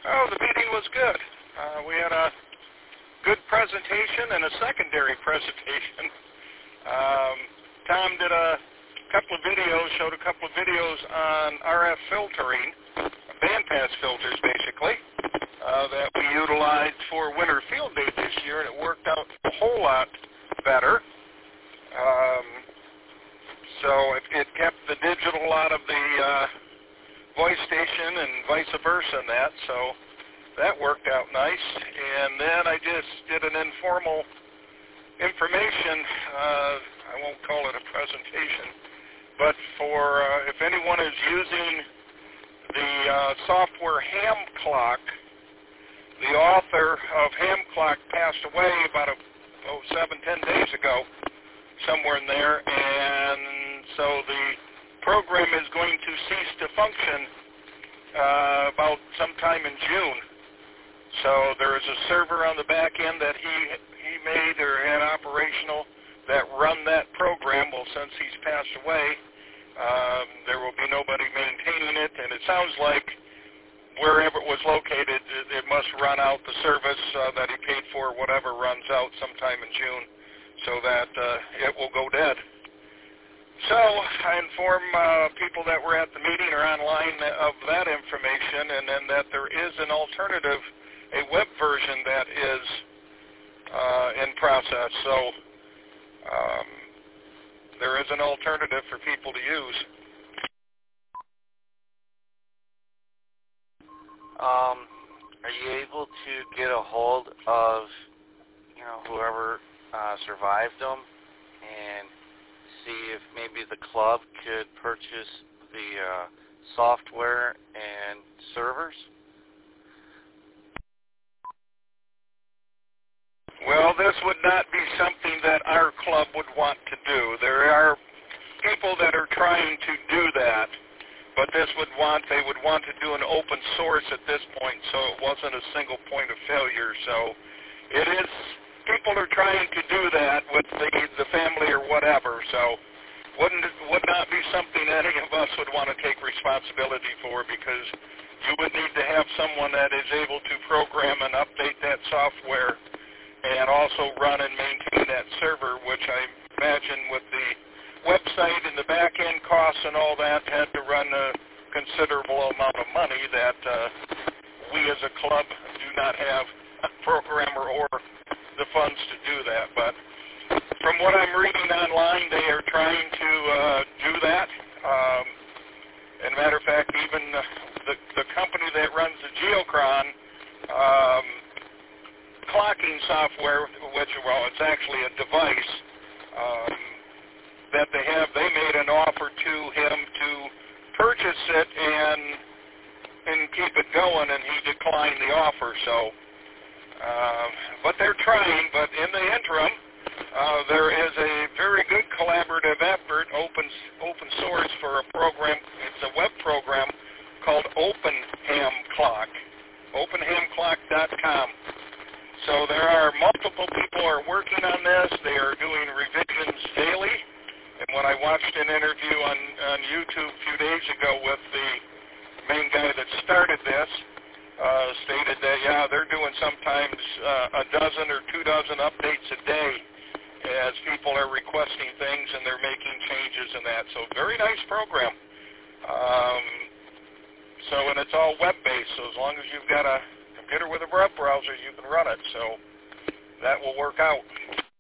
Oh, the meeting was good. We had a good presentation and a secondary presentation. Tom did a couple of videos, showed a couple of videos on RF filtering, bandpass filters basically, that we utilized for winter field day this year, and it worked out a whole lot better. So it kept the digital out of the voice station and vice versa and that, so that worked out nice. And then I just did an informal information, I won't call it a presentation, but for if anyone is using the software Ham Clock, the author of Ham Clock passed away about 7-10 days ago, somewhere in there, and so the program is going to cease to function about sometime in June. So there is a server on the back end that he made or had operational that run that program. Well, since he's passed away, there will be nobody maintaining it, and it sounds like wherever it was located, it must run out the service that he paid for, whatever runs out sometime in June, so that it will go dead. So I inform people that were at the meeting or online of that information, and then that there is an alternative, a web version that is in process. So there is an alternative for people to use. Are you able to get a hold of, whoever survived them and see if maybe the club could purchase the software and servers? Well, this would not be something that our club would want to do. There are people that are trying to do that, but they would want to do an open source at this point, so it wasn't a single point of failure. So it is, people are trying to do that with the family or whatever, so would not be something any of us would want to take responsibility for, because you would need to have someone that is able to program and update that software and also run and maintain that server, which I imagine with the website and the back-end costs and all that had to run a considerable amount of money that we as a club do not have a programmer or the funds to do that. But from what I'm reading online, they are trying to do that. As a matter of fact, even the company that runs the Geochron clocking software, which, well, it's actually a device that they made an offer to him to purchase it and keep it going, and he declined the offer. So, but they're trying. But in the interim, there is a very good collaborative effort, open source, for a program. It's a web program called OpenHam Clock, openhamclock.com. So there are multiple people are working on this. They are doing revisions daily. And when I watched an interview on YouTube a few days ago with the main guy that started this, stated that, yeah, they're doing sometimes a dozen or 2 dozen updates a day as people are requesting things and they're making changes in that. So very nice program. And it's all web-based, so as long as you've got a computer with a web browser, you can run it. So that will work out.